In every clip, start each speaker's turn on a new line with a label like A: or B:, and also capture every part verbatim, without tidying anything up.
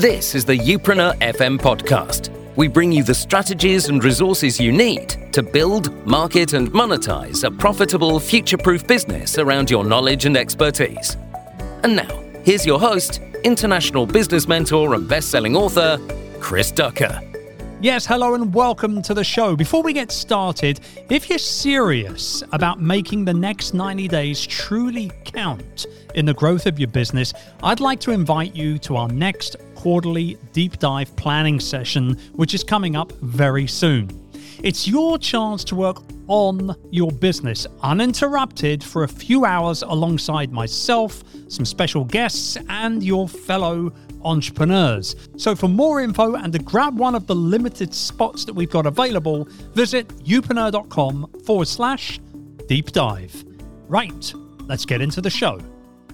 A: This is the Youpreneur F M podcast. We bring you the strategies and resources you need to build, market and monetize a profitable, future-proof business around your knowledge and expertise. And now, here's your host, international business mentor and best-selling author, Chris Ducker.
B: Yes, hello and welcome to the show. Before we get started, if you're serious about making the next ninety days truly count in the growth of your business, I'd like to invite you to our next quarterly deep dive planning session, which is coming up very soon. It's your chance to work on your business uninterrupted for a few hours alongside myself, some special guests, and your fellow entrepreneurs. So for more info and to grab one of the limited spots that we've got available, visit youpreneur.com forward slash deep dive. Right, let's get into the show.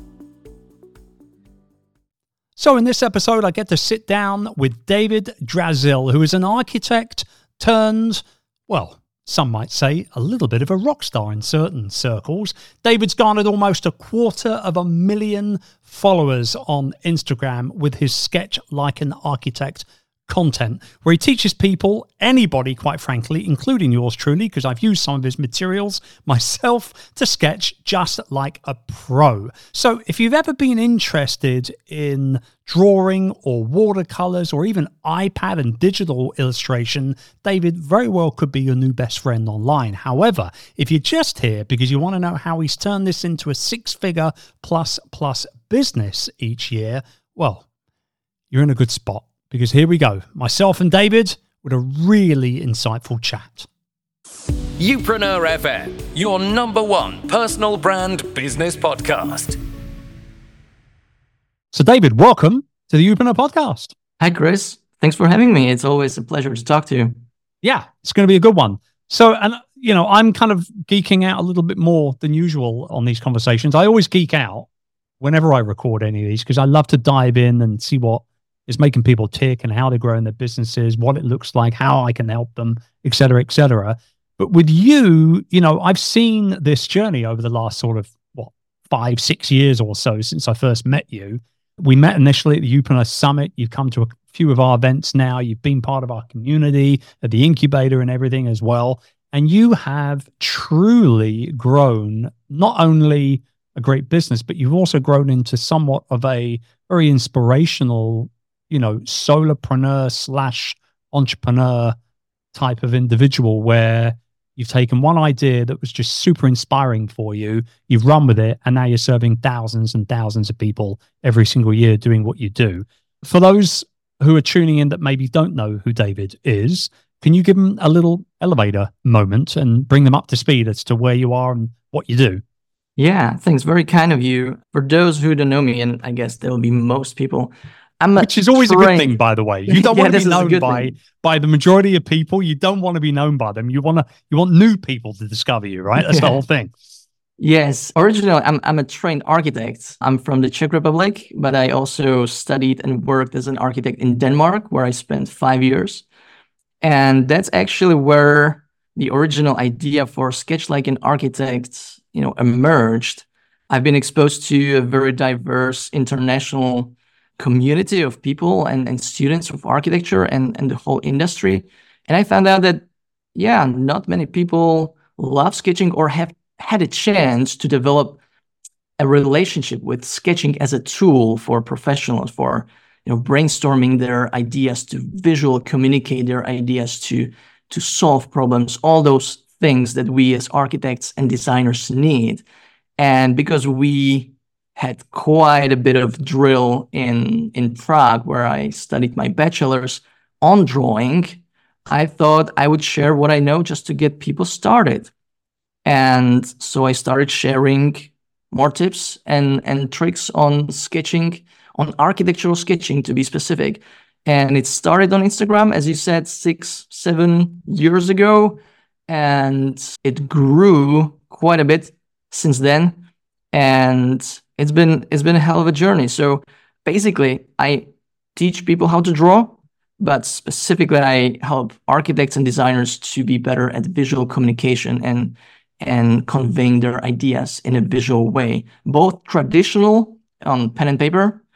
B: So in this episode, I get to sit down with David Drazill, who is an architect turned, well, some might say a little bit of a rock star in certain circles. David's garnered almost a quarter of a million followers on Instagram with his Sketch Like an Architect content, where he teaches people, anybody quite frankly, including yours truly, because I've used some of his materials myself, to sketch just like a pro. So if you've ever been interested in drawing or watercolors or even iPad and digital illustration, David very well could be your new best friend online. However, if you're just here because you want to know how he's turned this into a six-figure plus plus business each year, well, you're in a good spot. Because here we go, myself and David with a really insightful chat.
A: Youpreneur F M, your number one personal brand business podcast.
B: So David, welcome to the Youpreneur podcast.
C: Hi, Chris. Thanks for having me. It's always a pleasure to talk to you.
B: Yeah, it's going to be a good one. So, and you know, I'm kind of geeking out a little bit more than usual on these conversations. I always geek out whenever I record any of these because I love to dive in and see what is making people tick and how they're growing their businesses, what it looks like, how I can help them, et cetera, et cetera. But with you, you know, I've seen this journey over the last sort of, what, five, six years or so since I first met you. We met initially at the Youpreneur Summit. You've come to a few of our events now. You've been part of our community at the incubator and everything as well. And you have truly grown not only a great business, but you've also grown into somewhat of a very inspirational, you know, solopreneur slash entrepreneur type of individual where you've taken one idea that was just super inspiring for you, you've run with it, and now you're serving thousands and thousands of people every single year doing what you do. For those who are tuning in that maybe don't know who David is, can you give them a little elevator moment and bring them up to speed as to where you are and what you do?
C: Yeah, thanks. Very kind of you. For those who don't know me, and I guess there will be most people, I'm
B: Which is always trained... a good thing, by the way. You don't
C: yeah,
B: want to be known by
C: thing.
B: by the majority of people. You don't want to be known by them. You want to you want new people to discover you, right? That's the whole thing.
C: Yes. Originally, I'm I'm a trained architect. I'm from the Czech Republic, but I also studied and worked as an architect in Denmark, where I spent five years. And that's actually where the original idea for Sketch Like an Architect, you know, emerged. I've been exposed to a very diverse international community of people and, and students of architecture and, and the whole industry. And I found out that, yeah, not many people love sketching or have had a chance to develop a relationship with sketching as a tool for professionals, for, you know, brainstorming their ideas, to visual communicate their ideas, to, to solve problems, all those things that we as architects and designers need. And because we had quite a bit of drill in, in Prague, where I studied my bachelor's on drawing, I thought I would share what I know just to get people started. And so I started sharing more tips and, and tricks on sketching, on architectural sketching to be specific. And it started on Instagram, as you said, six, seven years ago. And it grew quite a bit since then. And It's been it's been a hell of a journey. So basically, I teach people how to draw, but specifically, I help architects and designers to be better at visual communication and and conveying their ideas in a visual way, both traditional on pen and paper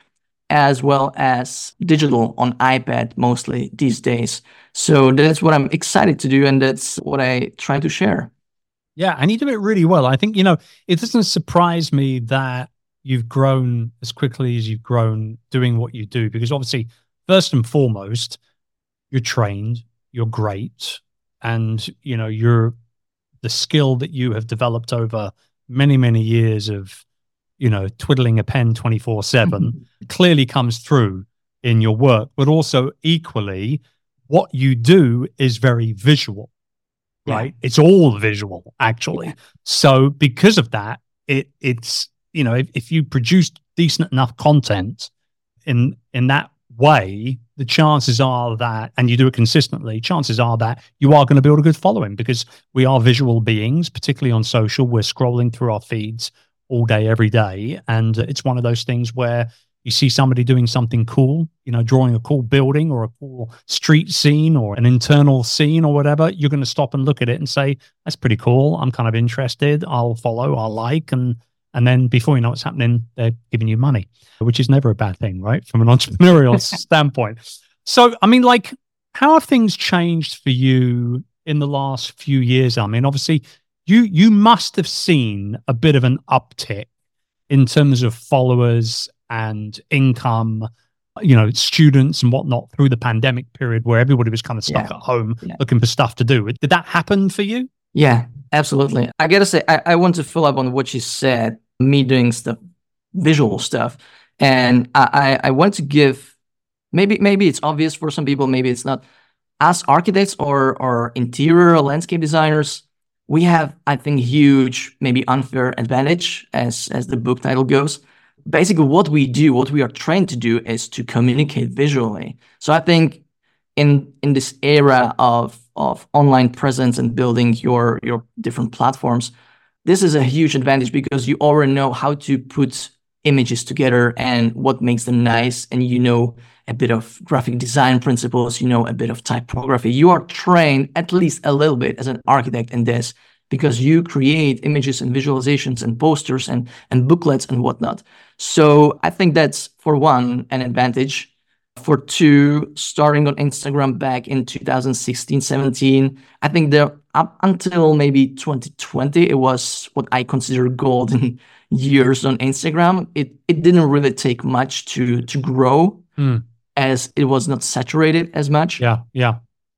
C: as well as digital on iPad mostly these days. So that's what I'm excited to do, and that's what I try to share.
B: Yeah, and you do it really well. I think, you know, it doesn't surprise me that you've grown as quickly as you've grown doing what you do, because obviously, first and foremost, you're trained, you're great, and, you know, you're the skill that you have developed over many, many years of, you know, twiddling a pen twenty-four seven clearly comes through in your work, but also equally, what you do is very visual. Right. Yeah. It's all visual, actually. Yeah. So because of that, it it's, you know, if, if you produce decent enough content in in that way, the chances are that, and you do it consistently, chances are that you are going to build a good following, because we are visual beings, particularly on social. We're scrolling through our feeds all day, every day. And it's one of those things where you see somebody doing something cool, you know, drawing a cool building or a cool street scene or an internal scene or whatever, you're going to stop and look at it and say, that's pretty cool. I'm kind of interested. I'll follow, I'll like. And and then before you know what's happening, they're giving you money, which is never a bad thing, right? From an entrepreneurial standpoint. So, I mean, like, how have things changed for you in the last few years? I mean, obviously, you you must have seen a bit of an uptick in terms of followers and income, you know, students and whatnot through the pandemic period where everybody was kind of stuck yeah. at home yeah. looking for stuff to do. Did that happen for you?
C: Yeah, absolutely. I gotta say, I, I want to follow up on what you said, me doing stuff, visual stuff. And I, I want to give, maybe maybe it's obvious for some people, maybe it's not. As architects or, or interior or landscape designers, we have, I think, huge, maybe unfair advantage, as as the book title goes. Basically, what we do, what we are trained to do, is to communicate visually. So I think in in this era of of online presence and building your your different platforms, this is a huge advantage because you already know how to put images together and what makes them nice, and you know a bit of graphic design principles, you know a bit of typography. You are trained at least a little bit as an architect in this, because you create images and visualizations and posters and, and booklets and whatnot. So I think that's, for one, an advantage. For two, starting on Instagram back in two thousand sixteen, seventeen, I think there up until maybe twenty twenty, it was what I consider golden years on Instagram. It it didn't really take much to to grow mm. as it was not saturated as much.
B: Yeah, yeah.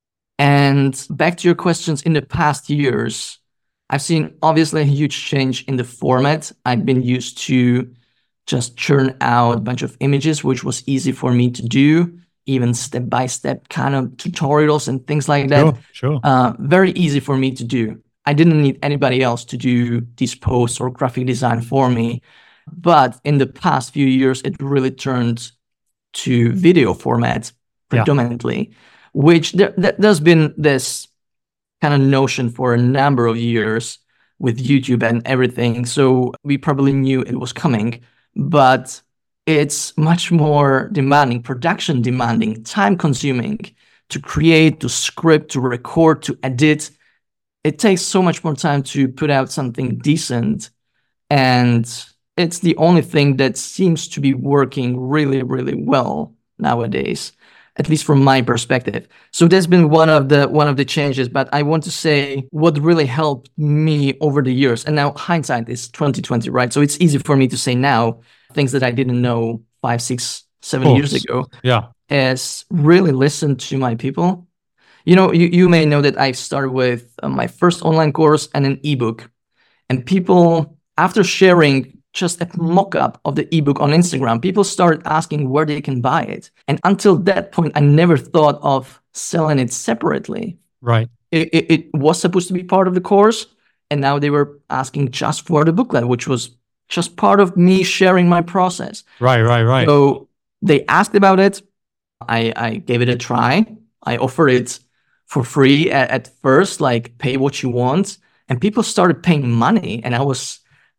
C: And back to your questions, in the past years, I've seen obviously a huge change in the format. I've been used to just churn out a bunch of images, which was easy for me to do, even step-by-step kind of tutorials and things like that.
B: Sure, sure.
C: Uh, very easy for me to do. I didn't need anybody else to do these posts or graphic design for me. But in the past few years, it really turned to video format predominantly, yeah. which there, there's been this kind of notion for a number of years with YouTube and everything. So we probably knew it was coming, but it's much more demanding, production demanding, time consuming to create, to script, to record, to edit. It takes so much more time to put out something decent. And it's the only thing that seems to be working really, really well nowadays, at least from my perspective. So that's been one of the one of the changes. But I want to say what really helped me over the years, and now hindsight is twenty twenty, right? So it's easy for me to say now things that I didn't know five, six, seven years ago.
B: Yeah,
C: is really listen to my people. You know, you, you may know that I started with uh, my first online course and an ebook, and people, after sharing just a mock-up of the ebook on Instagram, people started asking where they can buy it. And until that point, I never thought of selling it separately.
B: Right.
C: It, it, it was supposed to be part of the course, and now they were asking just for the booklet, which was just part of me sharing my process.
B: Right, right, right.
C: So they asked about it. I, I gave it a try. I offered it for free at, at first, like pay what you want. And people started paying money, and I was...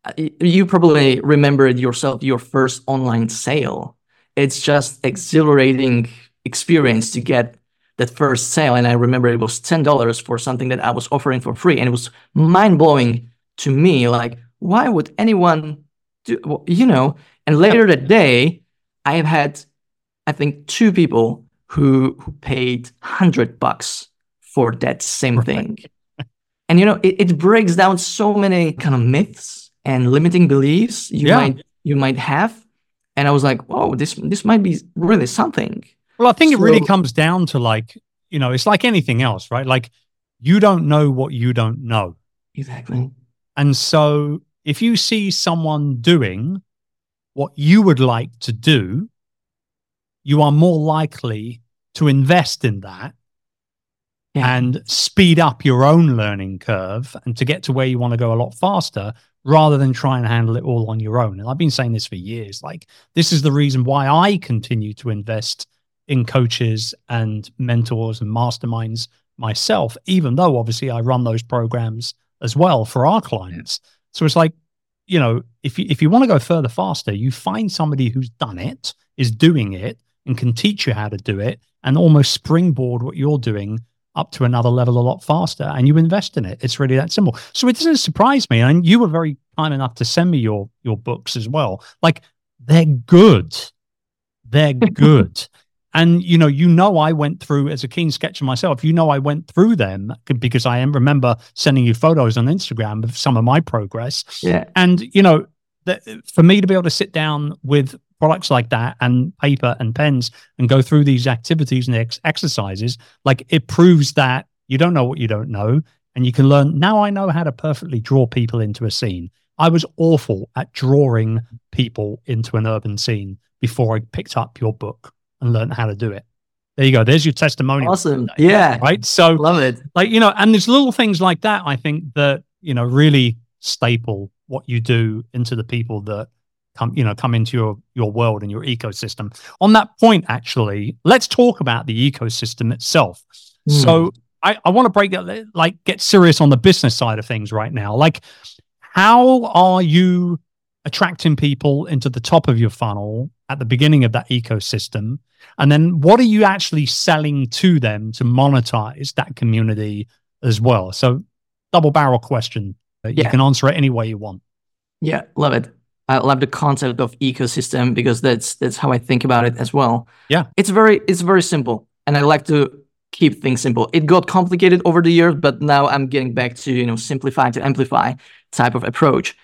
C: You probably remember it yourself, your first online sale. It's just exhilarating experience to get that first sale. And I remember it was ten dollars for something that I was offering for free. And it was mind-blowing to me. Like, why would anyone do, you know? And later that day, I have had, I think, two people who, who paid hundred bucks for that same
B: Right.
C: thing. And, you know, it, it breaks down so many kind of myths and limiting beliefs you
B: Yeah.
C: might you might have. And I was like, whoa, this this might be really something.
B: Well, I think it really
C: So-
B: comes down to like, you know, it's like anything else, right? Like you don't know what you don't know.
C: Exactly.
B: And so if you see someone doing what you would like to do, you are more likely to invest in that
C: Yeah.
B: and speed up your own learning curve and to get to where you want to go a lot faster rather than try and handle it all on your own. And I've been saying this for years. Like, this is the reason why I continue to invest in coaches and mentors and masterminds myself, even though obviously I run those programs as well for our clients. So it's like, you know, if you, if you want to go further faster, you find somebody who's done it, is doing it, and can teach you how to do it and almost springboard what you're doing up to another level a lot faster, and you invest in it. It's really that simple. So it doesn't surprise me. And you were very kind enough to send me your your books as well. Like, they're good. They're good. And, you know, you know, I went through, as a keen sketcher myself, you know, I went through them because I remember sending you photos on Instagram of some of my progress.
C: Yeah.
B: And, you know, that for me to be able to sit down with products like that and paper and pens and go through these activities and ex- exercises, like, it proves that you don't know what you don't know, and you can learn. Now I know how to perfectly draw people into a scene. I was awful at drawing people into an urban scene before I picked up your book and learned how to do it. There you go. There's your testimonial.
C: Awesome. Yeah.
B: Right. So,
C: Love it.
B: like, you know, and there's little things like that, I think, that, you know, really staple what you do into the people that come, you know, come into your, your world and your ecosystem. On that point, actually, let's talk about the ecosystem itself.
C: Hmm.
B: So I, I want to break that, like, get serious on the business side of things right now. Like, how are you attracting people into the top of your funnel at the beginning of that ecosystem? And then what are you actually selling to them to monetize that community as well? So, double barrel question. You
C: Yeah.
B: can answer it any way you want.
C: Yeah, love it. I love the concept of ecosystem because that's that's how I think about it as well.
B: Yeah.
C: It's very it's very simple, and I like to keep things simple. It got complicated over the years, but now I'm getting back to, you know, simplify to amplify type of approach.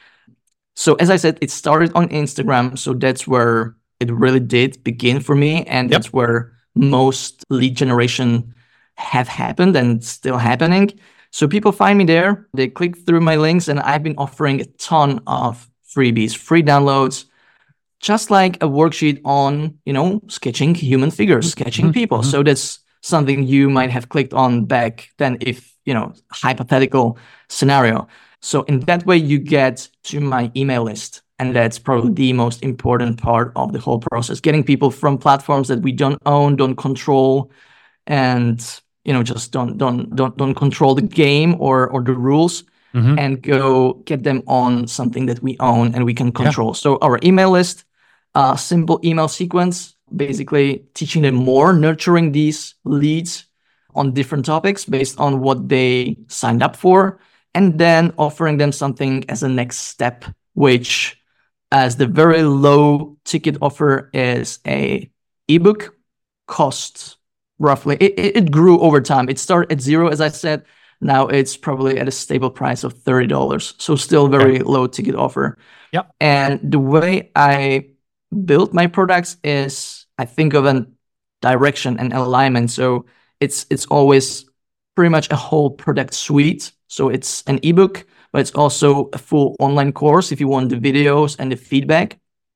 C: So as I said, it started on Instagram, so that's where it really did begin for me, and
B: Yep.
C: that's where most lead generation have happened and still happening. So people find me there, they click through my links, and I've been offering a ton of freebies, free downloads, just like a worksheet on, you know, sketching human figures, sketching
B: Mhm,
C: people.
B: mhm.
C: So that's something you might have clicked on back then, if, you know, hypothetical scenario. So in that way, you get to my email list. And that's probably the most important part of the whole process, getting people from platforms that we don't own, don't control, and, you know, just don't don't don't don't control the game or or the rules,
B: Mhm.
C: and go get them on something that we own and we can control. So our email list, uh, simple email sequence, basically teaching them more, nurturing these leads on different topics based on what they signed up for, and then offering them something as a next step, which, as the very low ticket offer, is a ebook. Costs roughly, it, it, it grew over time. It started at zero, as I said. Now it's probably at a stable price of thirty dollars. So still very low ticket offer.
B: Yep.
C: And the way I build my products is I think of a direction and alignment. So it's it's always pretty much a whole product suite. So it's an ebook, but it's also a full online course if you want the videos and the feedback.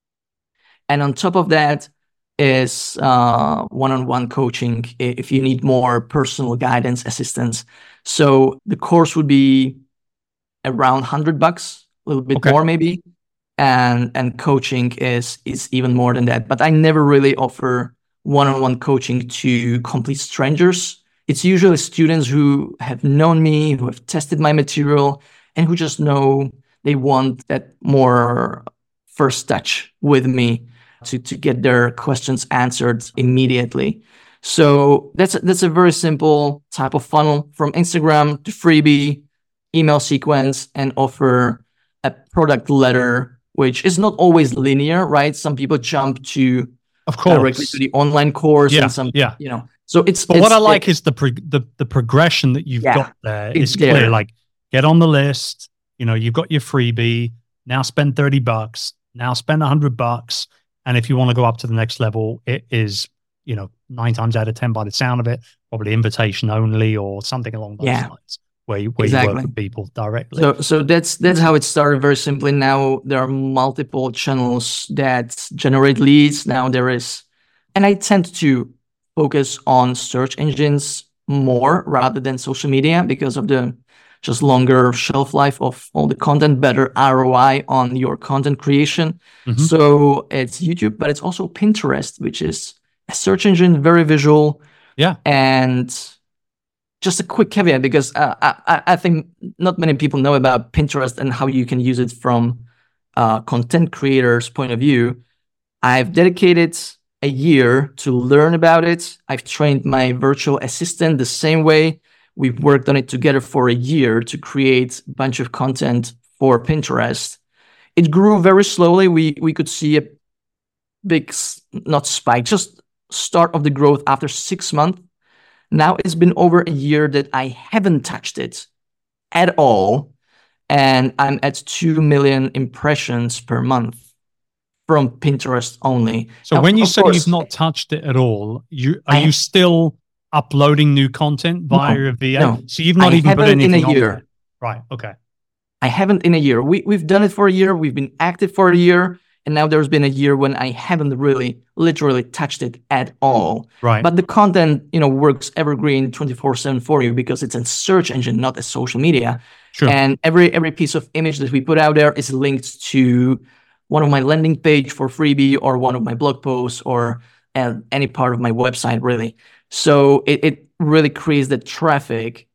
C: And on top of that is uh, one-on-one coaching if you need more personal guidance, assistance. So the course would be around one hundred bucks, a little bit
B: Okay.
C: more maybe. And and coaching is is even more than that. But I never really offer one-on-one coaching to complete strangers. It's usually students who have known me, who have tested my material, and who just know they want that more first touch with me to, to get their questions answered immediately. So that's a, that's a very simple type of funnel, from Instagram to freebie, email sequence, and offer a product letter, which is not always linear, right? Some people jump to
B: of course,
C: directly to the online course
B: yeah,
C: and some,
B: yeah.
C: you know. So it's.
B: But
C: it's,
B: what I like
C: it,
B: is the pro- the the progression that you've
C: yeah,
B: got there.
C: it's
B: It's clear.
C: there.
B: Like, get on the list. You know, you've got your freebie. Now spend thirty bucks. Now spend a hundred bucks. And if you want to go up to the next level, it is, you know, nine times out of ten, by the sound of it, probably invitation only or something along those
C: Yeah.
B: lines, where you where you
C: Exactly.
B: work with people directly.
C: So so that's that's how it started. Very simply. Now there are multiple channels that generate leads. Now there is, and I tend to focus on search engines more rather than social media because of the just longer shelf life of all the content, better R O I on your content creation.
B: Mhm.
C: So it's YouTube, but it's also Pinterest, which is a search engine, very visual.
B: Yeah.
C: And just a quick caveat, because uh, I, I think not many people know about Pinterest and how you can use it from a content creator's point of view. I've dedicated a year to learn about it. I've trained my virtual assistant the same way. We've worked on it together for a year to create a bunch of content for Pinterest. It grew very slowly. We we could see a big, not spike, just start of the growth after six months. Now it's been over a year that I haven't touched it at all. And I'm at two million impressions per month from Pinterest only.
B: So
C: Now,
B: when you
C: of
B: say
C: course,
B: you've not touched it at all, you are
C: I-
B: you still uploading new content via
C: No,
B: a V A?
C: no.
B: So you've not
C: I
B: even put
C: haven't in
B: anything
C: a
B: on
C: year.
B: there. Right. Okay.
C: I haven't in a year. We, we've done it for a year. We've been active for a year. And now there's been a year when I haven't really, literally touched it at all.
B: Right.
C: But the content, you know, works evergreen twenty-four seven for you because it's a search engine, not a social media.
B: Sure.
C: And every every piece of image that we put out there is linked to one of my landing page for freebie or one of my blog posts or uh, any part of my website, really. So it, it really creates the traffic,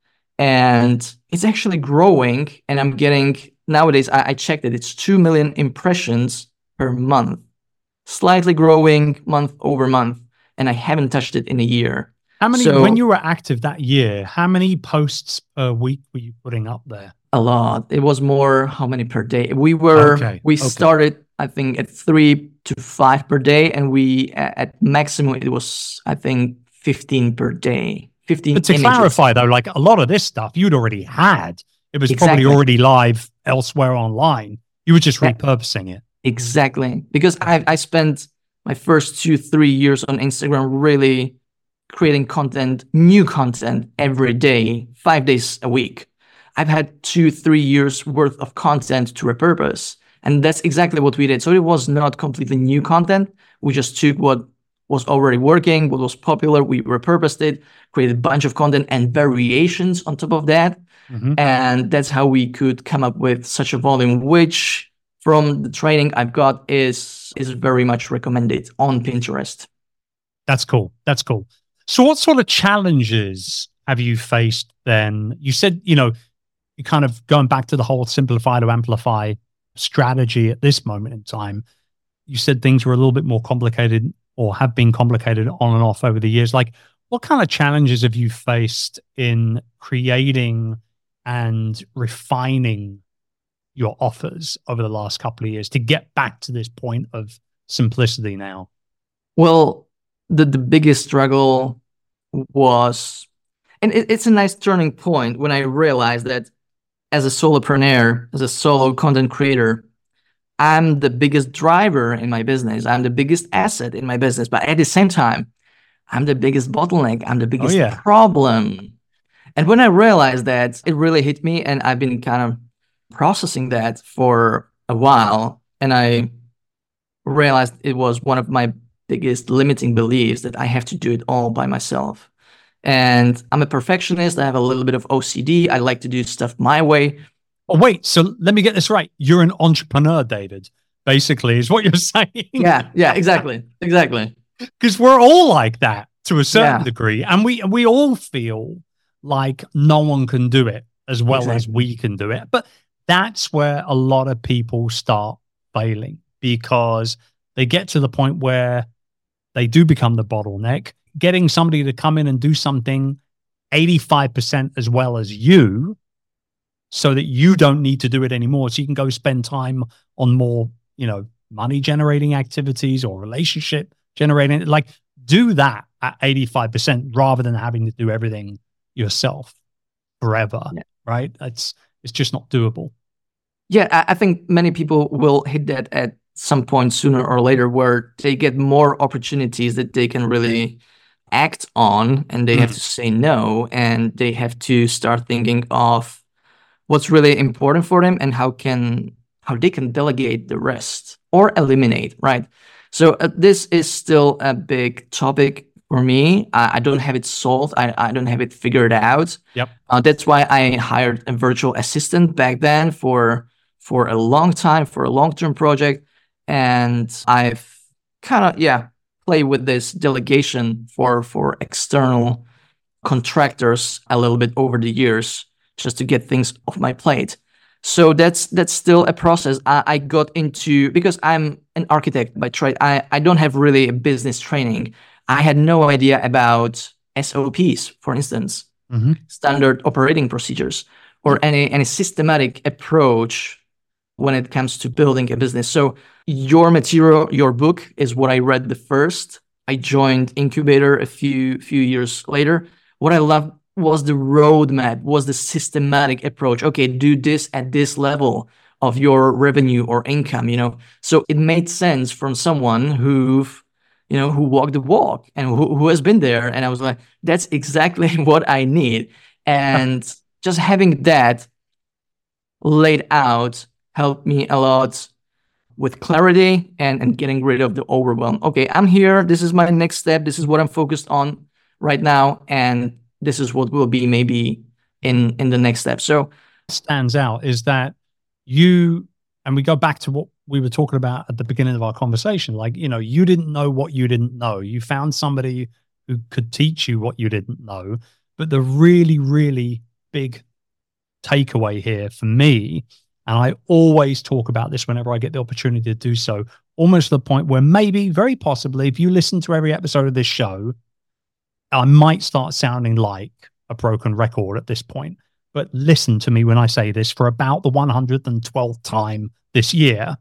C: and it's actually growing. And I'm getting, nowadays, I, I checked it, it's two million impressions per month, slightly growing month over month. And I haven't touched it in a year.
B: How many,
C: So-
B: when you were active that year, how many posts per week were you putting up there?
C: A lot. It was more, how many per day? We were,
B: Okay,
C: we
B: okay.
C: started, I think, at three to five per day. And we, a- at maximum, it was, I think, fifteen per day. fifteen
B: But to
C: images.
B: clarify though, like a lot of this stuff you'd already had. It was
C: Exactly.
B: probably already live elsewhere online. You were just
C: Yeah.
B: repurposing it.
C: Exactly. Because I I spent my first two, three years on Instagram really creating content, new content every day, five days a week. I've had two, three years worth of content to repurpose. And that's exactly what we did. So it was not completely new content. We just took what was already working, what was popular, we repurposed it, created a bunch of content and variations on top of that.
B: Mhm.
C: And that's how we could come up with such a volume, which from the training I've got is is very much recommended on Pinterest.
B: That's cool. That's cool. So what sort of challenges have you faced then? You said, you know, you kind of going back to the whole simplify to amplify strategy at this moment in time. You said things were a little bit more complicated or have been complicated on and off over the years. Like, what kind of challenges have you faced in creating and refining your offers over the last couple of years to get back to this point of simplicity now?
C: Well, the, the biggest struggle was, and it, it's a nice turning point when I realized that as a solopreneur, as a solo content creator, I'm the biggest driver in my business. I'm the biggest asset in my business. But at the same time, I'm the biggest bottleneck. I'm the biggest
B: yeah.
C: problem. And when I realized that, it really hit me. And I've been kind of processing that for a while. And I realized it was one of my biggest limiting beliefs that I have to do it all by myself. And I'm a perfectionist. I have a little bit of O C D. I like to do stuff my way.
B: Oh, wait. So let me get this right. You're an entrepreneur, David, basically, is what you're saying.
C: Yeah, yeah, exactly. Exactly.
B: Because we're all like that to a certain
C: Yeah.
B: degree. And we we all feel like no one can do it as well as
C: Exactly.
B: we can do it. But that's where a lot of people start failing, because they get to the point where they do become the bottleneck. Getting somebody to come in and do something eighty-five percent as well as you, so that you don't need to do it anymore. So you can go spend time on more, you know, money generating activities or relationship generating, like do that at eighty-five percent rather than having to do everything yourself forever, yeah. right? It's, it's just not doable.
C: Yeah, I, I think many people will hit that at some point sooner or later where they get more opportunities that they can really act on, and they mm. have to say no, and they have to start thinking of what's really important for them and how can how they can delegate the rest or eliminate, right? So uh, this is still a big topic for me. I, I don't have it solved. I, I don't have it figured out.
B: Yep.
C: Uh, that's why I hired a virtual assistant back then for for a long time, for a long-term project. And I've kind of, yeah, play with this delegation for, for external contractors a little bit over the years, just to get things off my plate. So that's that's still a process. I, I got into, because I'm an architect by trade, I, I don't have really a business training. I had no idea about S O Ps, for instance, mm-hmm. standard operating procedures, or any, any systematic approach when it comes to building a business. So your material, your book is what I read the first. I joined Incubator a few few years later. What I loved was the roadmap, was the systematic approach. Okay, do this at this level of your revenue or income, you know. So it made sense from someone who, you know, who walked the walk and who, who has been there. And I was like, that's exactly what I need. And just having that laid out helped me a lot with clarity and, and getting rid of the overwhelm. Okay, I'm here. This is my next step. This is what I'm focused on right now. And this is what will be maybe in, in the next step. So
B: what stands out is that you, and we go back to what we were talking about at the beginning of our conversation, like, you know, you didn't know what you didn't know. You found somebody who could teach you what you didn't know. But the really, really big takeaway here for me, and I always talk about this whenever I get the opportunity to do so, almost to the point where maybe, very possibly, if you listen to every episode of this show, I might start sounding like a broken record at this point. But listen to me when I say this for about the one hundred twelfth time this year.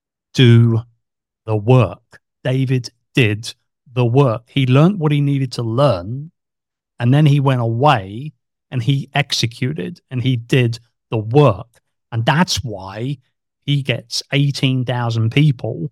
B: Do the work. David did the work. He learned what he needed to learn, and then he went away and he executed and he did the work. And that's why he gets eighteen thousand people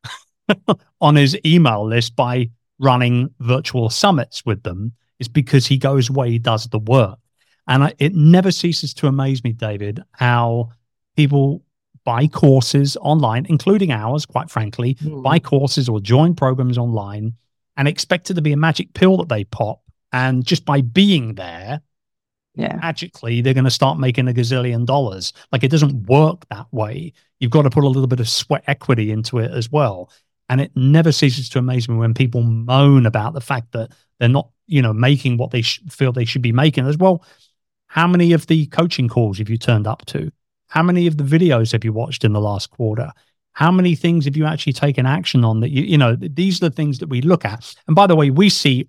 B: on his email list by running virtual summits with them, is because he goes away, he does the work. And I, it never ceases to amaze me, David, how people buy courses online, including ours, quite frankly, mm. buy courses or join programs online and expect it to be a magic pill that they pop. And just by being there, yeah, magically, they're going to start making a gazillion dollars. Like, it doesn't work that way. You've got to put a little bit of sweat equity into it as well. And it never ceases to amaze me when people moan about the fact that they're not, you know, making what they sh- feel they should be making as well. How many of the coaching calls have you turned up to? How many of the videos have you watched in the last quarter? How many things have you actually taken action on that you, you know, these are the things that we look at. And by the way, we see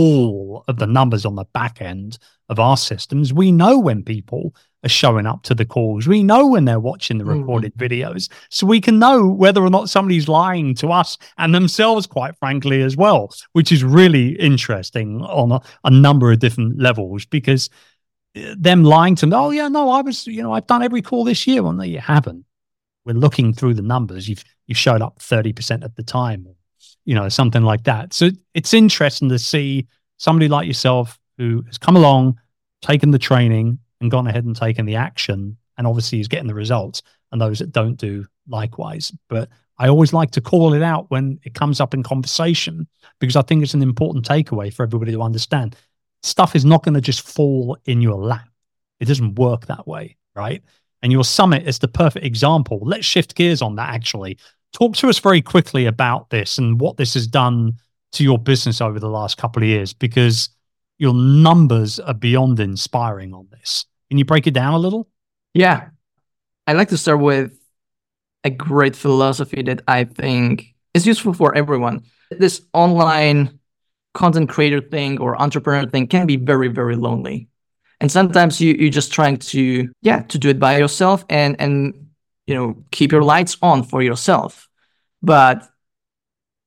B: all of the numbers on the back end of our systems. We know when people are showing up to the calls. We know when they're watching the recorded mm. videos. So we can know whether or not somebody's lying to us and themselves, quite frankly, as well, which is really interesting on a, a number of different levels, because them lying to them, oh yeah, no, I was, you know, I've done every call this year. Well, no, you haven't. We're looking through the numbers. You've, you've showed up thirty percent of the time, you know, something like that. So it's interesting to see somebody like yourself who has come along, taken the training and gone ahead and taken the action, and obviously is getting the results, and those that don't do likewise. But I always like to call it out when it comes up in conversation, because I think it's an important takeaway for everybody to understand. Stuff is not going to just fall in your lap. It doesn't work that way, right? And your summit is the perfect example. Let's shift gears on that, actually. Talk to us very quickly about this and what this has done to your business over the last couple of years, because your numbers are beyond inspiring on this. Can you break it down a little?
C: Yeah. I'd like to start with a great philosophy that I think is useful for everyone. This online content creator thing or entrepreneur thing can be very, very lonely. And sometimes you, you're just trying to, yeah, to do it by yourself and, and, you know, keep your lights on for yourself. But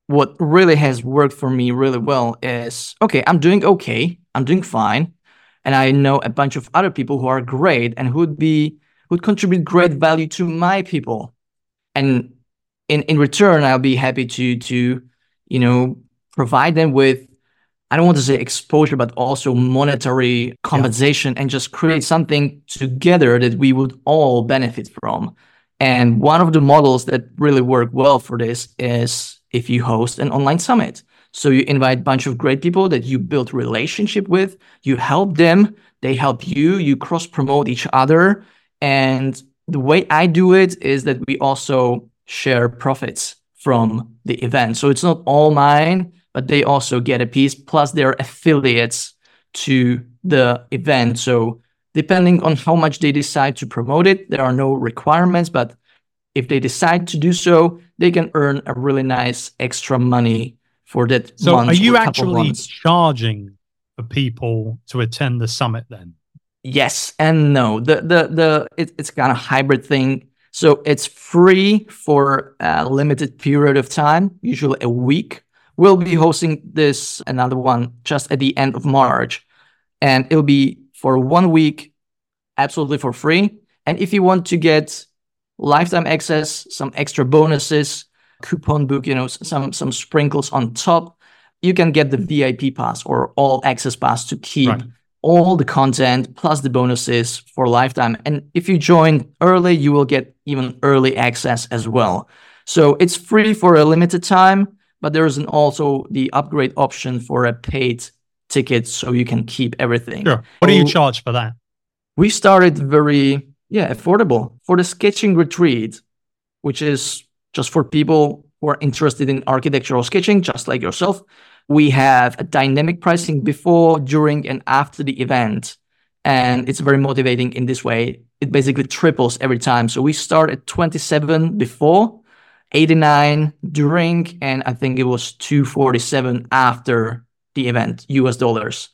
C: what really has worked for me really well is, okay, I'm doing okay, I'm doing fine, and I know a bunch of other people who are great and who would be would contribute great value to my people, and in in return, I'll be happy to to you know provide them with, I don't want to say exposure, but also monetary compensation, yeah. and just create something together that we would all benefit from. And one of the models that really work well for this is if you host an online summit. So you invite a bunch of great people that you build relationship with, you help them, they help you, you cross promote each other. And the way I do it is that we also share profits from the event. So it's not all mine, but they also get a piece, plus they're affiliates to the event. So depending on how much they decide to promote it, there are no requirements, but if they decide to do so, they can earn a really nice extra money for that
B: so
C: month.
B: So are you
C: or
B: actually
C: months.
B: charging for people to attend the summit then?
C: Yes and no. The the the it, it's kind of hybrid thing. So it's free for a limited period of time, usually a week. We'll be hosting this, another one, just at the end of March. And it'll be for one week, absolutely for free. And if you want to get lifetime access, some extra bonuses, coupon book, you know, some, some sprinkles on top, you can get the V I P pass or all access pass to keep right. all the content plus the bonuses for lifetime. And if you join early, you will get even early access as well. So it's free for a limited time. But there is an also the upgrade option for a paid ticket, so you can keep everything.
B: Sure. What do you charge for that?
C: We started very, yeah, affordable. For the sketching retreat, which is just for people who are interested in architectural sketching, just like yourself, we have a dynamic pricing before, during, and after the event. And it's very motivating in this way. It basically triples every time. So we start at twenty-seven before, eighty-nine during, and I think it was two forty-seven after the event, U S dollars.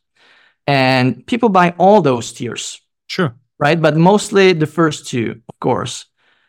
C: And people buy all those tiers.
B: Sure.
C: Right? But mostly the first two, of course.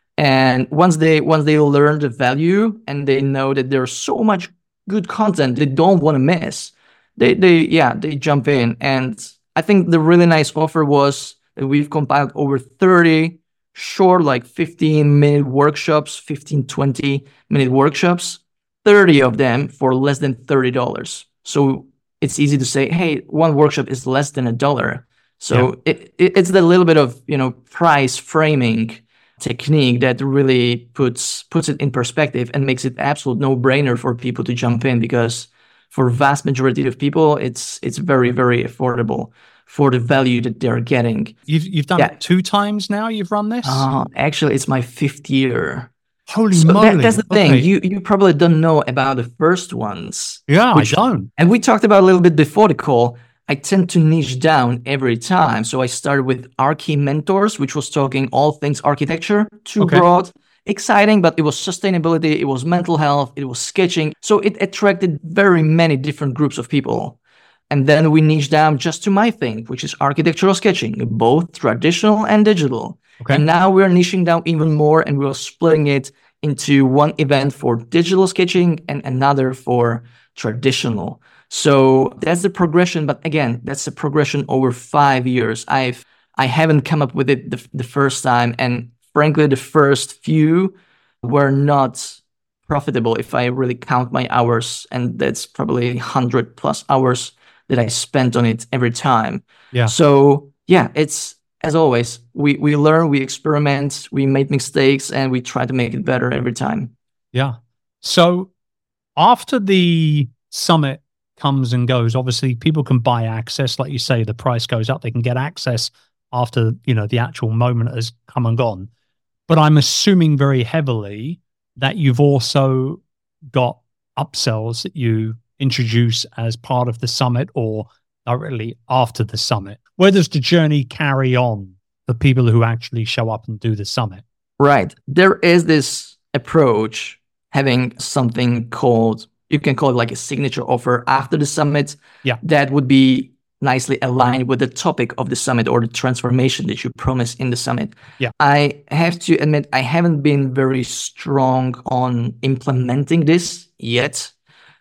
C: And once they once they learn the value and they know that there's so much good content they don't want to miss, they they yeah, they jump in. And I think the really nice offer was that we've compiled over thirty short, like fifteen minute workshops, fifteen, twenty minute workshops, thirty of them for less than thirty dollars. So it's easy to say, hey, one workshop is less than a dollar. So yeah. it, it it's the little bit of, you know, price framing technique that really puts puts it in perspective and makes it absolute no-brainer for people to jump in, because for vast majority of people, it's it's very, very affordable for the value that they're getting.
B: You've you've done
C: yeah.
B: it two times now. You've run this.
C: Uh, actually, it's my fifth year.
B: Holy
C: so
B: moly!
C: That, that's the thing.
B: Okay.
C: You you probably don't know about the first ones.
B: Yeah,
C: which,
B: I don't.
C: And we talked about a little bit before the call. I tend to niche down every time. So I started with Archi Mentors, which was talking all things architecture, too
B: okay.
C: broad, exciting, but it was sustainability, it was mental health, it was sketching. So it attracted very many different groups of people. And then we niche down just to my thing, which is architectural sketching, both traditional and digital.
B: Okay.
C: And now we're niching down even more, and we're splitting it into one event for digital sketching and another for traditional. So that's the progression. But again, that's a progression over five years. I've I haven't come up with it the, the first time. And frankly, the first few were not profitable if I really count my hours. And that's probably one hundred plus hours that I spent on it every time.
B: Yeah.
C: So yeah, it's, as always, we, we learn, we experiment, we make mistakes, and we try to make it better every time.
B: Yeah. So after the summit comes and goes, obviously people can buy access. Like you say, the price goes up. They can get access after, you know, the actual moment has come and gone. But I'm assuming very heavily that you've also got upsells that you introduce as part of the summit or directly after the summit. Where does the journey carry on for people who actually show up and do the summit?
C: Right. There is this approach having something called, you can call it like a signature offer after the summit.
B: Yeah.
C: That would be nicely aligned with the topic of the summit or the transformation that you promise in the summit.
B: Yeah.
C: I have to admit, I haven't been very strong on implementing this yet.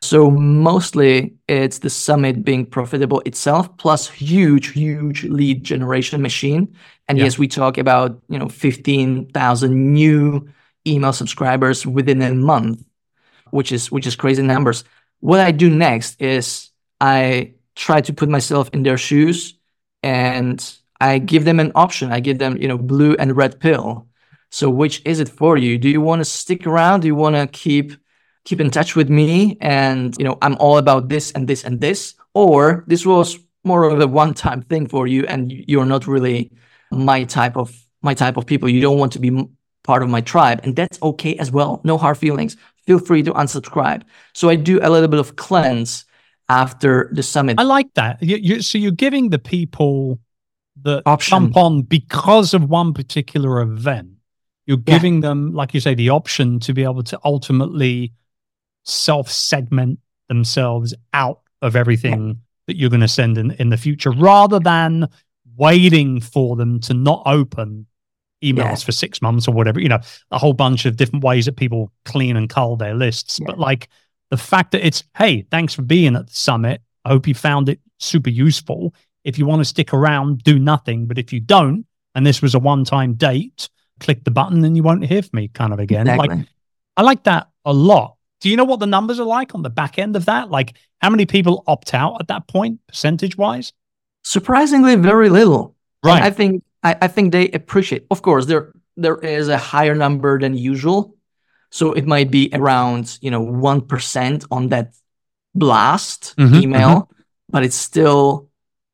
C: So mostly it's the summit being profitable itself, plus huge, huge lead generation machine. And
B: Yeah.
C: yes, we talk about, you know, fifteen thousand new email subscribers within a month, which is which is crazy numbers. What I do next is I try to put myself in their shoes, and I give them an option. I give them, you know, blue and red pill. So which is it for you? Do you want to stick around? Do you want to keep keep in touch with me? And, you know, I'm all about this and this and this. Or this was more of a one-time thing for you, and you're not really my type of my type of people. You don't want to be part of my tribe, and that's okay as well. No hard feelings. Feel free to unsubscribe. So I do a little bit of cleanse after the summit.
B: I like that. You, you, so you're giving the people the
C: Option.
B: jump on because of one particular event. You're giving yeah. them, like you say, the option to be able to ultimately self-segment themselves out of everything yeah. that you're going to send in, in the future, rather than waiting for them to not open emails yeah. for six months or whatever. You know, a whole bunch of different ways that people clean and cull their lists. Yeah. But like the fact that it's, hey, thanks for being at the summit. I hope you found it super useful. If you want to stick around, do nothing. But if you don't, and this was a one-time date, click the button and you won't hear from me kind of again.
C: Exactly.
B: Like, I like that a lot. Do you know what the numbers are like on the back end of that? Like how many people opt out at that point, percentage wise?
C: Surprisingly, very little.
B: Right.
C: And I think, I, I think they appreciate, of course, there, there is a higher number than usual. So it might be around, you know, one percent on that blast
B: mm-hmm,
C: email,
B: mm-hmm.
C: but it's still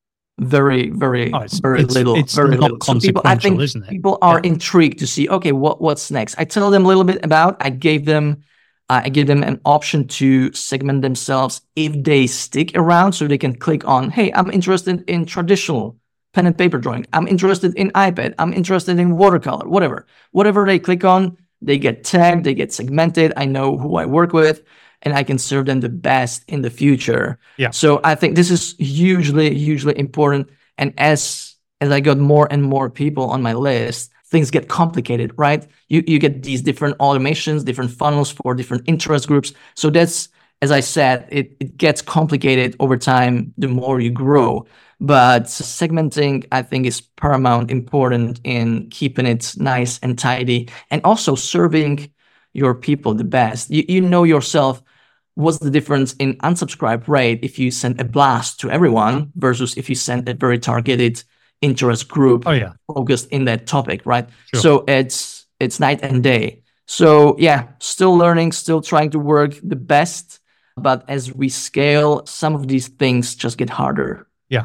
C: very, very,
B: oh, it's,
C: very
B: it's,
C: little,
B: it's
C: very
B: not
C: little. So people, I think
B: isn't it?
C: people are
B: yeah.
C: intrigued to see, okay, what, what's next? I tell them a little bit about, I gave them, uh, I give them an option to segment themselves if they stick around, so they can click on, hey, I'm interested in traditional pen and paper drawing. I'm interested in iPad. I'm interested in watercolor, whatever. Whatever they click on, they get tagged, they get segmented. I know who I work with, and I can serve them the best in the future.
B: Yeah.
C: So I think this is hugely, hugely important. And as as I got more and more people on my list, things get complicated, right? You you get these different automations, different funnels for different interest groups. So that's, as I said, it, it gets complicated over time the more you grow. But segmenting, I think, is paramount important in keeping it nice and tidy, and also serving your people the best. You, you know yourself, what's the difference in unsubscribe rate if you send a blast to everyone versus if you send a very targeted interest group
B: oh, yeah.
C: focused in that topic, right?
B: Sure.
C: So it's it's night and day. So yeah, still learning, still trying to work the best. But as we scale, some of these things just get harder.
B: Yeah.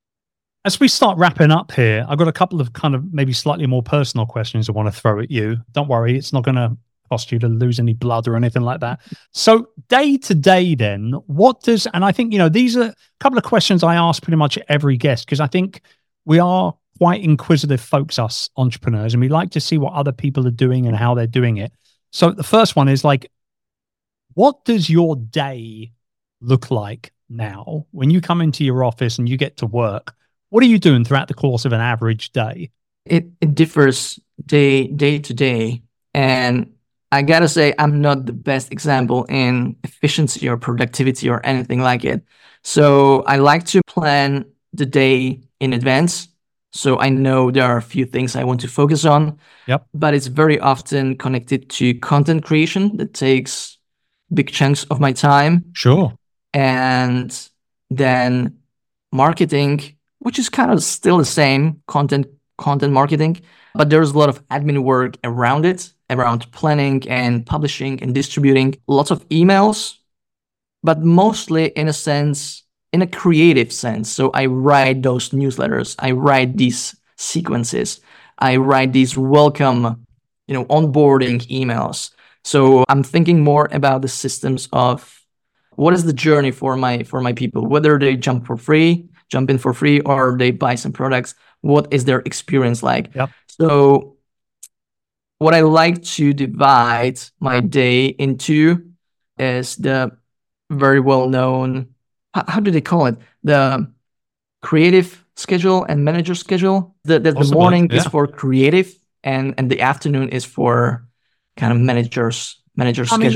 B: As we start wrapping up here, I've got a couple of kind of maybe slightly more personal questions I want to throw at you. Don't worry, it's not going to cost you to lose any blood or anything like that. So day to day then, what does, and I think, you know, these are a couple of questions I ask pretty much every guest, because I think we are quite inquisitive folks, us entrepreneurs, and we like to see what other people are doing and how they're doing it. So the first one is like, what does your day look like now when you come into your office and you get to work? What are you doing throughout the course of an average day?
C: It it differs day day to day. And I gotta say, I'm not the best example in efficiency or productivity or anything like it. So I like to plan the day in advance. So I know there are a few things I want to focus on.
B: Yep.
C: But it's very often connected to content creation that takes big chunks of my time.
B: Sure.
C: And then marketing, which is kind of still the same, content content marketing, but there's a lot of admin work around it, around planning and publishing and distributing, lots of emails, but mostly in a sense, in a creative sense. So I write those newsletters, I write these sequences, I write these welcome, you know, onboarding emails. So I'm thinking more about the systems of what is the journey for my for my people, whether they jump for free, jump in for free, or they buy some products. What is their experience like?
B: Yep.
C: So what I like to divide my day into is the very well-known, how, how do they call it? The creative schedule and manager schedule. The, the, the morning yeah. is for creative, and, and the afternoon is for kind of managers, manager
B: I
C: schedule.
B: Mean,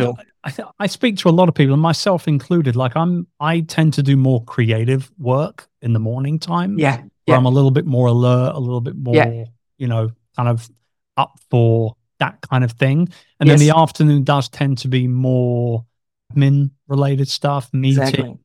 B: I, th- I speak to a lot of people, and myself included. Like I'm, I tend to do more creative work in the morning time.
C: Yeah.
B: Where
C: Yeah.
B: I'm a little bit more alert, a little bit more,
C: Yeah.
B: you know, kind of up for that kind of thing. And
C: Yes.
B: then the afternoon does tend to be more admin related stuff, meetings,
C: Exactly.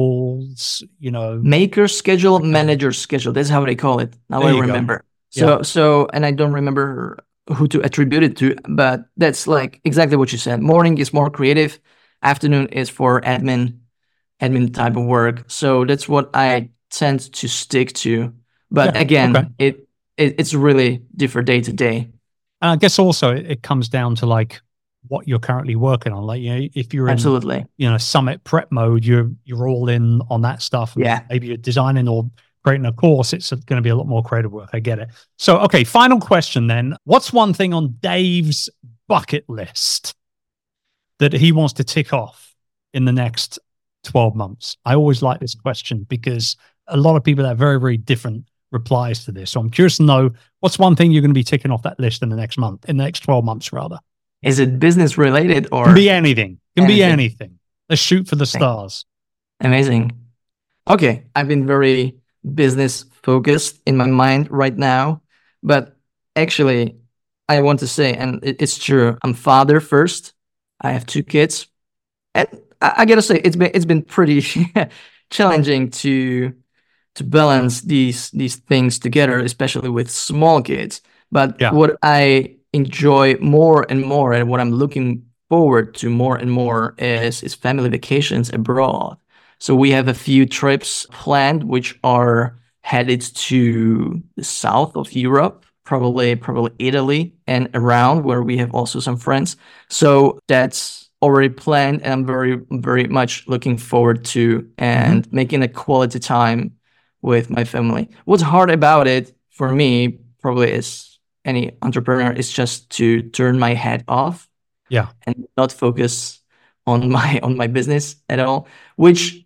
B: calls, you know.
C: Maker schedule, manager schedule. That's how they call it. Now
B: There
C: I
B: you go.
C: remember. So,
B: Yeah.
C: so, and I don't remember who to attribute it to, but that's like exactly what you said. Morning is more creative. Afternoon is for admin, admin type of work. So that's what I tend to stick to. But
B: Yeah,
C: again,
B: okay.
C: it, it it's really different day to day.
B: And I guess also it, it comes down to like what you're currently working on. Like, you know, if you're in,
C: Absolutely.
B: you know, summit prep mode, you're you're all in on that stuff. And
C: Yeah.
B: maybe you're designing or creating a course. It's going to be a lot more creative work. I get it. So, okay, final question then. What's one thing on Dave's bucket list that he wants to tick off in the next twelve months? I always like this question because a lot of people have very, very different replies to this. So I'm curious to know, what's one thing you're going to be ticking off that list in the next month, in the next twelve months rather?
C: Is it business related or?
B: Can be anything. Can
C: anything.
B: be anything. Let's shoot for the stars.
C: Amazing. Okay, I've been very business focused in my mind right now, but actually I want to say, and it, it's true, I'm father first. I have two kids, and I, I gotta say it's been it's been pretty challenging to to balance these these things together, especially with small kids. But
B: Yeah.
C: what I enjoy more and more, and what I'm looking forward to more and more, is is family vacations abroad. So we have a few trips planned, which are headed to the south of Europe, probably probably Italy and around, where we have also some friends. So that's already planned, and I'm very very much looking forward to and mm-hmm. making a quality time with my family. What's hard about it for me, probably as any entrepreneur, is just to turn my head off,
B: yeah,
C: and not focus on my on my business at all, which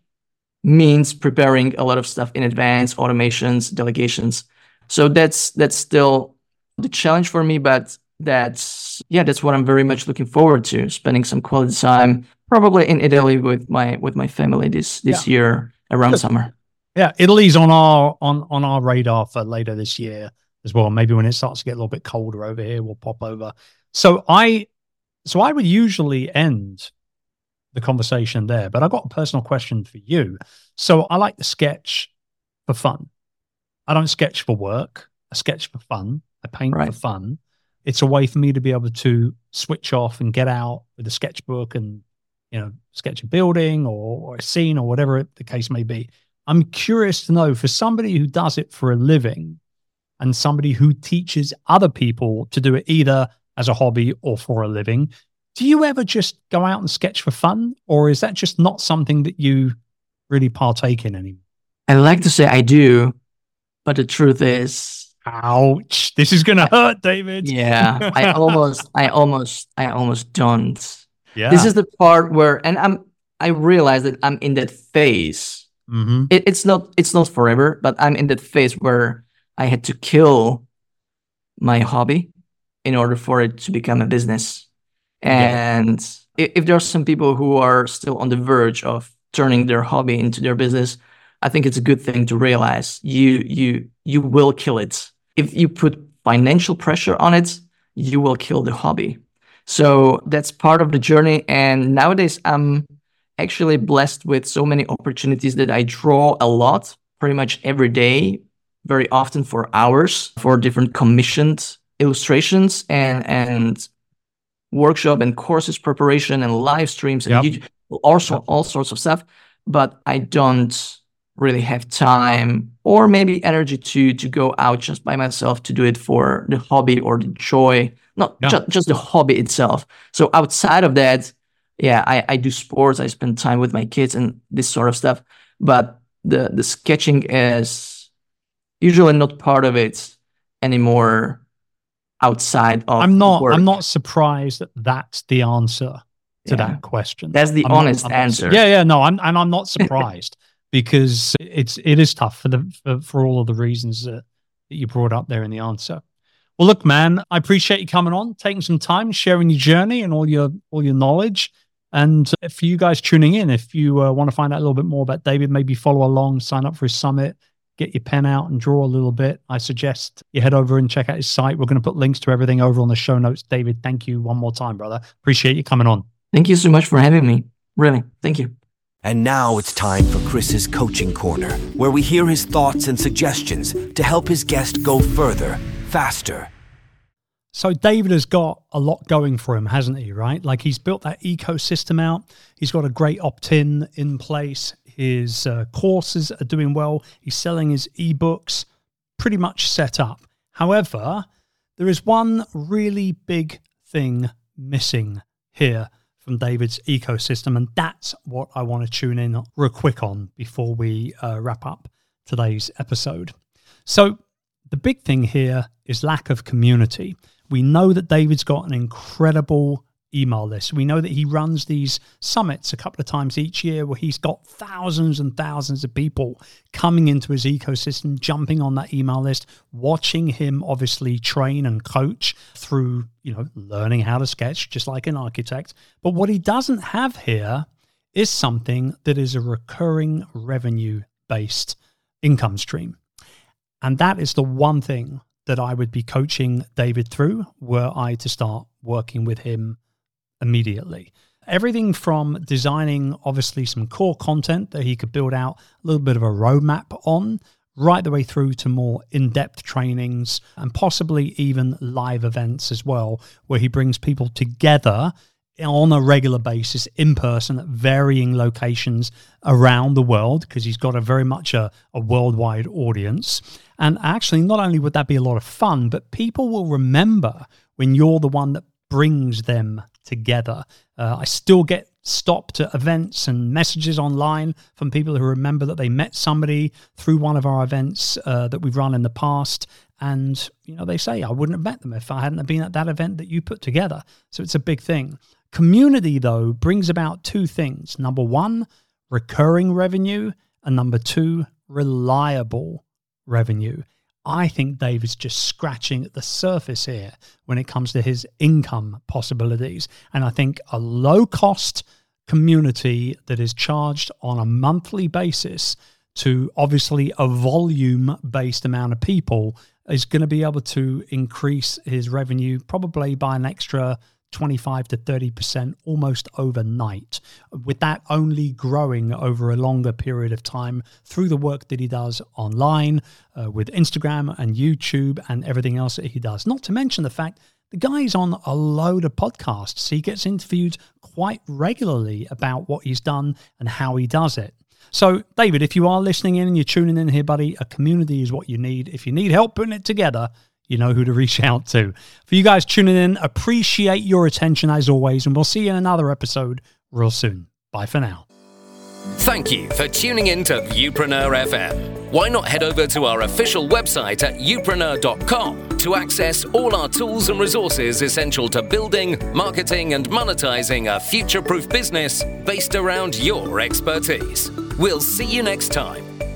C: means preparing a lot of stuff in advance, automations, delegations. So that's that's still the challenge for me, but that's yeah, that's what I'm very much looking forward to, spending some quality time, probably in Italy with my with my family this this
B: yeah.
C: year around
B: Good.
C: summer.
B: Yeah, Italy's on our on on our radar for later this year as well. Maybe when it starts to get a little bit colder over here, we'll pop over. So I so I would usually end the conversation there, but I got a personal question for you. So I like to sketch for fun. I don't sketch for work. I sketch for fun. I paint
C: Right.
B: for fun. It's a way for me to be able to switch off and get out with a sketchbook and, you know, sketch a building or, or a scene or whatever the case may be. I'm curious to know, for somebody who does it for a living and somebody who teaches other people to do it either as a hobby or for a living, do you ever just go out and sketch for fun, or is that just not something that you really partake in anymore?
C: I like to say I do, but the truth is,
B: ouch, this is going to hurt, David.
C: Yeah, I almost, I almost, I almost don't.
B: Yeah.
C: This is the part where, and I'm, I realize that I'm in that phase.
B: Mm-hmm.
C: It, it's not, it's not forever, but I'm in that phase where I had to kill my hobby in order for it to become a business. And yeah. if, if there are some people who are still on the verge of turning their hobby into their business, I think it's a good thing to realize you you you will kill it. If you put financial pressure on it, you will kill the hobby. So that's part of the journey. And nowadays, I'm actually blessed with so many opportunities that I draw a lot, pretty much every day, very often for hours, for different commissioned illustrations and and workshop and courses preparation and live streams and
B: yep.
C: YouTube, also yep. all sorts of stuff. But I don't really have time or maybe energy to to go out just by myself to do it for the hobby or the joy, not
B: yeah.
C: just, just the hobby itself. So outside of that, yeah, I, I do sports, I spend time with my kids and this sort of stuff. But the, the sketching is usually not part of it anymore outside of
B: I'm not
C: work.
B: I'm not surprised that that's the answer to
C: Yeah.
B: that question.
C: That's the
B: I'm
C: honest
B: not, I'm
C: answer.
B: Not, yeah, yeah, no, I'm and I'm not surprised because it's it is tough for the for, for all of the reasons that, that you brought up there in the answer. Well, look, man, I appreciate you coming on, taking some time, sharing your journey and all your all your knowledge. And for you guys tuning in, if you uh, want to find out a little bit more about David, maybe follow along, sign up for his summit, get your pen out and draw a little bit, I suggest you head over and check out his site. We're going to put links to everything over on the show notes. David, thank you one more time, brother. Appreciate you coming on.
C: Thank you so much for having me. Really, thank you.
D: And now it's time for Chris's Coaching Corner, where we hear his thoughts and suggestions to help his guest go further, faster.
B: So David has got a lot going for him, hasn't he, right? Like he's built that ecosystem out. He's got a great opt-in in place. His uh, courses are doing well. He's selling his ebooks, pretty much set up. However, there is one really big thing missing here from David's ecosystem, and that's what I want to tune in real quick on before we uh, wrap up today's episode. So the big thing here is lack of community. We know that David's got an incredible email list. We know that he runs these summits a couple of times each year where he's got thousands and thousands of people coming into his ecosystem, jumping on that email list, watching him obviously train and coach through, you know, learning how to sketch just like an architect. But what he doesn't have here is something that is a recurring revenue-based income stream. And that is the one thing that I would be coaching David through were I to start working with him immediately. Everything from designing obviously some core content that he could build out a little bit of a roadmap on, right the way through to more in-depth trainings and possibly even live events as well, where he brings people together on a regular basis in person at varying locations around the world, because he's got a very much a, a worldwide audience. And actually, not only would that be a lot of fun, but people will remember when you're the one that brings them together. Uh, I still get stopped at events and messages online from people who remember that they met somebody through one of our events uh, that we've run in the past. And, you know, they say, I wouldn't have met them if I hadn't been at that event that you put together. So it's a big thing. Community, though, brings about two things. Number one, recurring revenue, and number two, reliable revenue. I think David's just scratching at the surface here when it comes to his income possibilities. And I think a low-cost community that is charged on a monthly basis to obviously a volume-based amount of people is going to be able to increase his revenue probably by an extra twenty-five to thirty percent almost overnight, with that only growing over a longer period of time through the work that he does online uh, with Instagram and YouTube and everything else that he does. Not to mention the fact the guy's on a load of podcasts. He gets interviewed quite regularly about what he's done and how he does it. So, David, if you are listening in and you're tuning in here, buddy, a community is what you need. If you need help putting it together, you know who to reach out to. For you guys tuning in, appreciate your attention as always, and we'll see you in another episode real soon. Bye for now.
A: Thank you for tuning in to Youpreneur F M. Why not head over to our official website at youpreneur dot com to access all our tools and resources essential to building, marketing, and monetizing a future-proof business based around your expertise. We'll see you next time.